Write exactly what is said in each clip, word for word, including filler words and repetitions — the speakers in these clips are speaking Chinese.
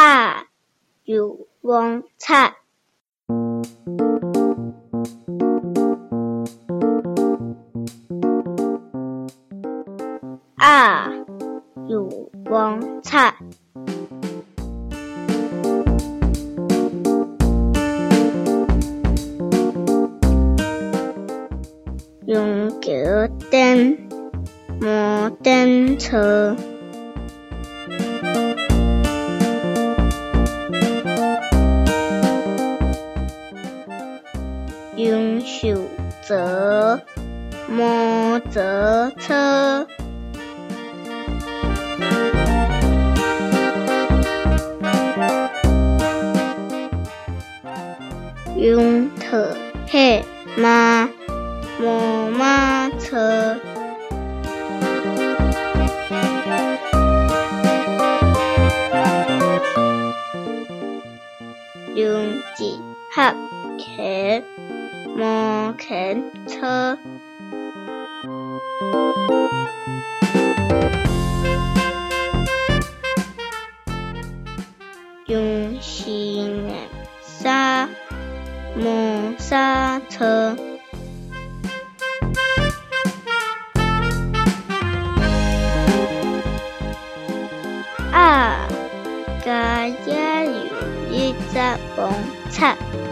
啊有王擦啊有王擦用脚蹬摩登车用手折摩折车用特黑马摩马车用几合骑摩拳车用西眼刹摩刹车啊家家有一只王擦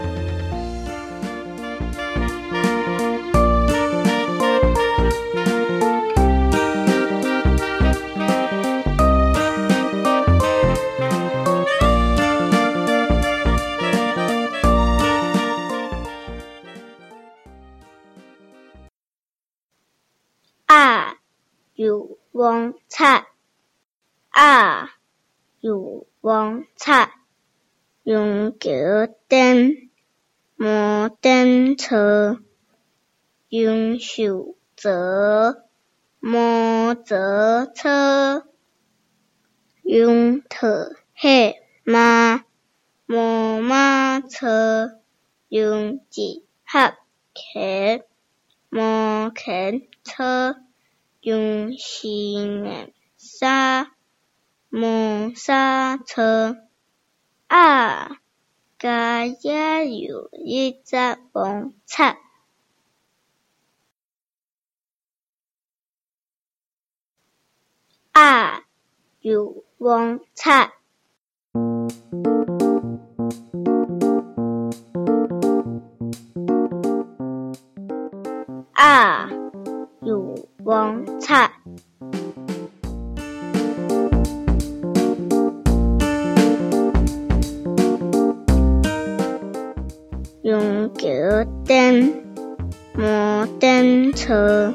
啊有王擦啊有王擦用脚蹬摩登车用手折摩折车用特黑马摩马车用几合骑摩拳车用西眼刹摩刹车啊家家有一只王擦啊有王擦啊有王擦用脚蹬摩登车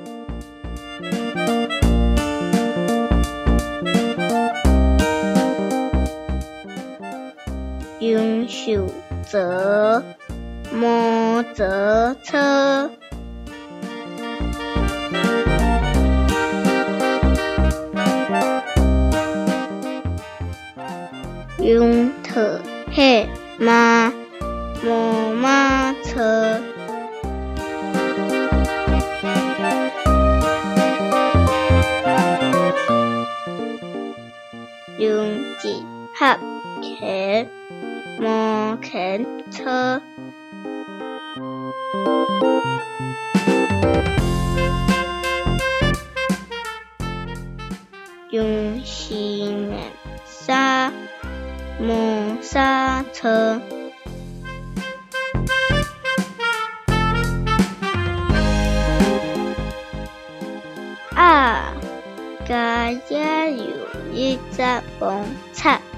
用手折摩折车用特黑马摩马车用几合骑摩拳车用西眼刹摩刹车啊家家有一只王擦